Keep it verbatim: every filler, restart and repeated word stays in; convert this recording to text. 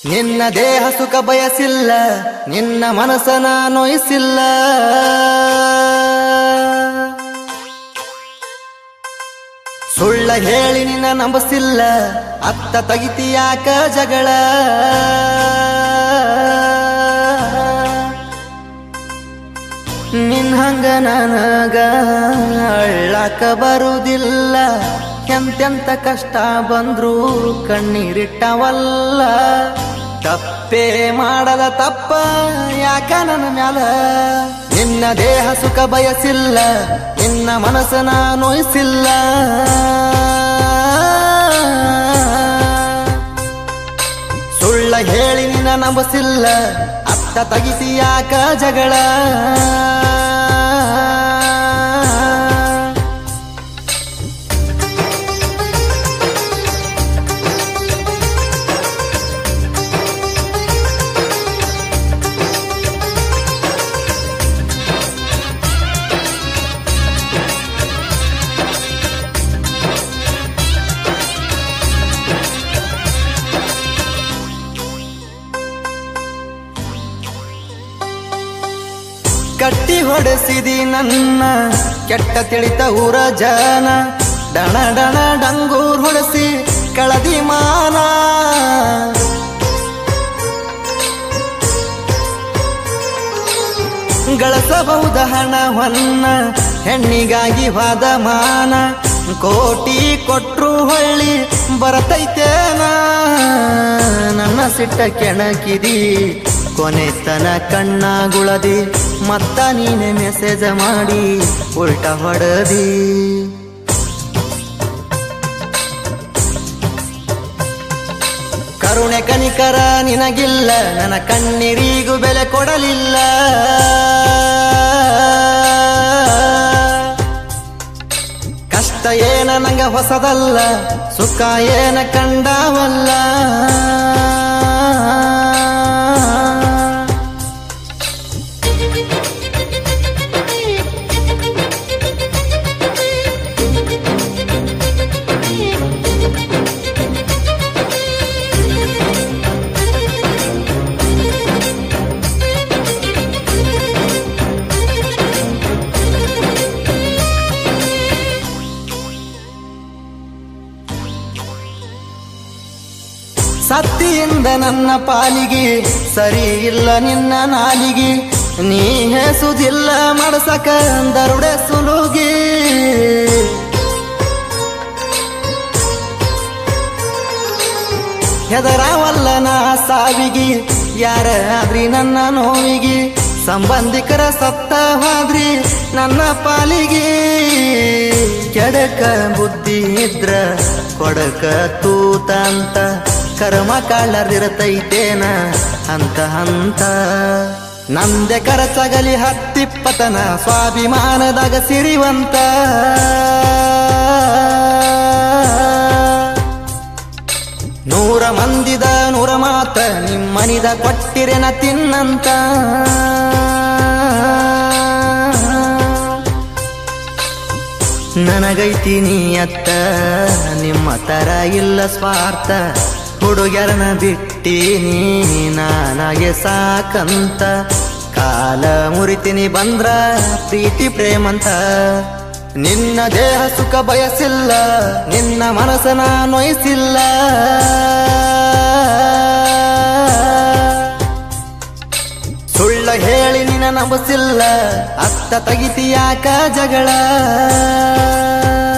ನಿನ್ನ ದೇಹ ಸುಖ ಬಯಸಿಲ್ಲ, ನಿನ್ನ ಮನಸ್ಸನ ನೋಯಿಸಿಲ್ಲ. ಸುಳ್ಳ ಹೇಳಿ ನಿನ್ನ ನಂಬಸಿಲ್ಲ, ಅತ್ತ ತಗಿತಿಯಾಕ ಜಗಳ. ನಿನ್ ಹಂಗ ನನಗ ಅಳ್ಳಾಕ ಬರುವುದಿಲ್ಲ, ಎಂತೆಂತ ಕಷ್ಟ ಬಂದ್ರು ಕಣ್ಣೀರಿಟ್ಟವಲ್ಲ. ತಪ್ಪೇ ಮಾಡದ ತಪ್ಪ ಯಾಕ ನನ್ನ ಮ್ಯಾಲ. ನಿನ್ನ ದೇಹ ಸುಖ ಬಯಸಿಲ್ಲ, ನಿನ್ನ ಮನಸ್ಸನ ನೋಯಿಸಿಲ್ಲ. ಸುಳ್ಳ ಹೇಳಿ ನಿನ್ನ ನಂಬಸಿಲ್ಲ, ಅತ್ತ ತಗಿಸಿ ಯಾಕ ಜಗಳ. ಕಟ್ಟಿ ಹೊಡೆಸಿದಿ ನನ್ನ ಕೆಟ್ಟ ತಿಳಿತ ಊರ ಜನ. ಡಣ ಡಣ ಡಂಗೂರ್ ಹೊಡೆಸಿ ಕಳದಿ ಮಾನ. ಗಳಿಸಬಹುದ ಹಣವನ್ನ ಹೆಣ್ಣಿಗಾಗಿ ವಾದ ಮಾನ. ಕೋಟಿ ಕೊಟ್ರು ಹೊಳ್ಳಿ ಬರತೈತೇನ. ನನ್ನ ಸಿಟ್ಟ ಕೆಣಕಿದಿ ಕೊನೆತನ ಕಣ್ಣಾಗುಳದಿ. ಮತ್ತ ನೀನೆ ಮೆಸೇಜ ಮಾಡಿ ಉಲ್ಟ ಹೊಡೆದಿ. ಕರುಣೆ ಕನಿಕರ ನಿನಗಿಲ್ಲ, ನನ್ನ ಕಣ್ಣೀರಿಗೂ ಬೆಲೆ ಕೊಡಲಿಲ್ಲ. ಕಷ್ಟ ಏನ ನಂಗ ಹೊಸದಲ್ಲ, ಸುಖ ಏನ ಕಂಡವಲ್ಲ. ಸತ್ತಿಯಿಂದ ನನ್ನ ಪಾಲಿಗೆ ಸರಿ ಇಲ್ಲ ನಿನ್ನ ನಾಲಿಗೆ. ನೀ ಹೆಸುದಿಲ್ಲ ಮಡಸಕ ದರುಡೆ ಸುಲುಗಿ. ಹೆದರಾವಲ್ಲ ನಾ ಸಾವಿಗಿ, ಯಾರ ಆದ್ರಿ ನನ್ನ ನೋವಿಗೆ. ಸಂಬಂಧಿಕರ ಸತ್ತ ಹೋದ್ರಿ ನನ್ನ ಪಾಲಿಗೆ. ಕೆಡಕ ಬುದ್ಧಿ ಇದ್ರ ಕೊಡಕ ತೂತಂತ. ಕರ್ಮ ಕಾಳರಿರತೈತೇನ ಹಂತ ಹಂತ. ನಂದೆ ಕರಚಗಲಿ ಹತ್ತಿಪ್ಪತನ, ಸ್ವಾಭಿಮಾನದಾಗ ಸಿರಿವಂತ. ನೂರ ಮಂದಿದ ನೂರ ಮಾತ, ನಿಮ್ಮನಿದ ಕೊಟ್ಟಿರೆನ ತಿನ್ನಂತ. ನನಗೈತಿ ನೀಯತ್ತ, ನಿಮ್ಮ ತರ ಇಲ್ಲ ಸ್ವಾರ್ಥ. ಹುಡುಗ್ಯಾರನ ಬಿಟ್ಟೀನಿ ನಾನಾಗೆ ಸಾಕಂತ. ಕಾಲ ಮುರಿತೀನಿ ಬಂದ್ರ ಪ್ರೀತಿ ಪ್ರೇಮಂತ. ನಿನ್ನ ದೇಹ ಸುಖ ಬಯಸಿಲ್ಲ, ನಿನ್ನ ಮನಸ್ಸನ ನೋಯಿಸಿಲ್ಲ. ಸುಳ್ಳ ಹೇಳಿ ನಿನ್ನ ನಂಬಸಿಲ್ಲ, ಅತ್ತ ತಗಿತಿಯಾಕ ಜಗಳ.